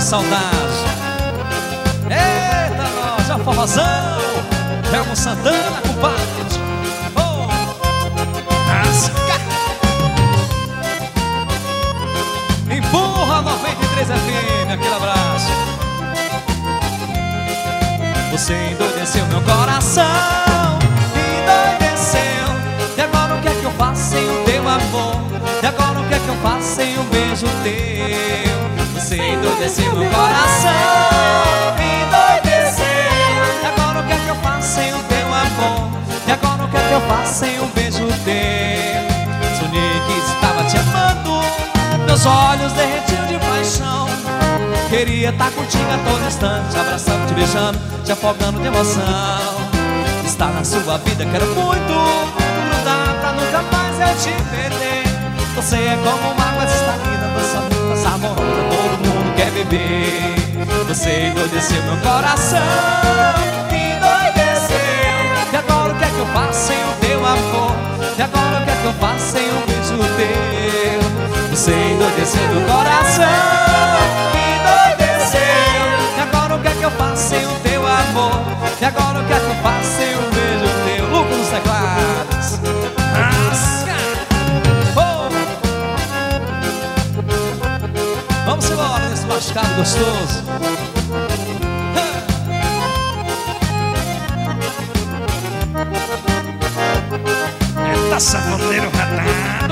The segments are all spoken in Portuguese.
saudade. Eita, nós, é o forrozão. Elmo Santana, compadre. Oh, empurra 93 FM, aquele abraço. Você endoideceu meu coração, endoideceu. E agora o que é que eu faço sem o teu amor? E agora o que é que eu faço sem um beijo teu? Você endoideceu meu coração, endoideceu. E agora o que é que eu faço sem o teu amor? E agora o que é que eu faço sem um beijo teu? Sonhei que estava te amando, meus olhos derretiam de paixão. Queria estar contigo a todo instante, abraçando, te beijando, te afogando de emoção. Estar na sua vida, quero muito grudar pra nunca mais eu te perder. Você é como uma água cristalina, dança muito, saborosa, todo mundo quer beber. Você endoideceu meu coração, endoideceu. E agora o que é que eu faço sem o teu amor? E agora o que é que eu faço sem um beijo teu? Você endoideceu meu coração, endoideceu. E agora o que é que eu faço sem o teu amor? E agora o que é que eu faço sem um beijo teu? Lucas nos teclados. Vamos embora nesse machucado gostoso. Eita, safoneiro ratado.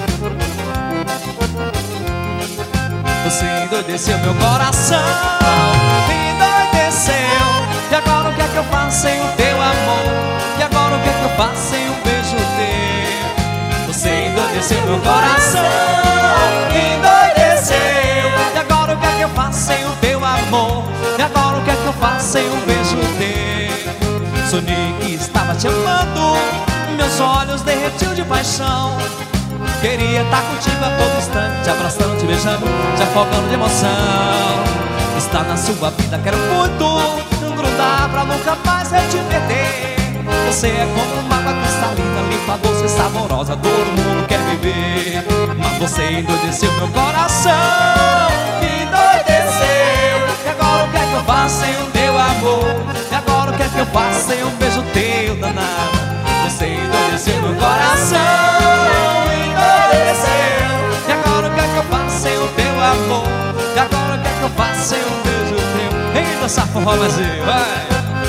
Você endoideceu meu coração, endoideceu. E agora o que é que eu faço sem o teu amor? E agora o que é que eu faço sem um beijo teu? Você endoideceu meu coração, endoideceu. E agora o que é que eu faço sem o teu amor? E agora o que é que eu faço sem um beijo teu? Sonhei que estava te amando, meus olhos derretiam de paixão. Queria estar contigo a todo instante, abraçando, te beijando, te afogando de emoção. Estar na sua vida, quero muito grudar pra nunca mais eu te perder. Você é como uma água cristalina, limpa, doce e saborosa, todo mundo quer beber. Mas você endoideceu meu coração, endoideceu. E agora o que é que eu faço sem o teu amor? E agora o que é que eu faço sem um beijo teu, danado? Você endoideceu meu coração, endoideceu. E agora o que é que eu faço sem o teu amor? E agora o que é que eu faço sem um beijo teu? Vem dançar forró Brasil, vai!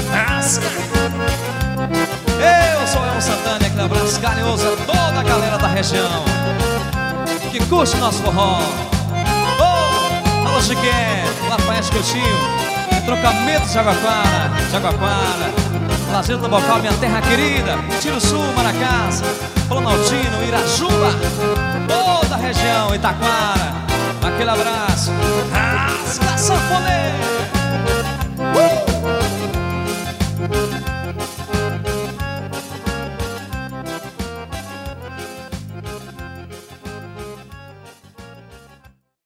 Eu sou Elmo Santana, aquele abraço carinhoso a toda a galera da região que curte o nosso forró. Oh, alô Chiqué, Lafayette Coutinho, Trocamento de Jaguaquara, Lajeiro do Bocal, minha terra querida, Tiro Sul, Maracás, Planaltino, Irajuba, toda a região, Itaquara, aquele abraço. Rasga sanfoneiro.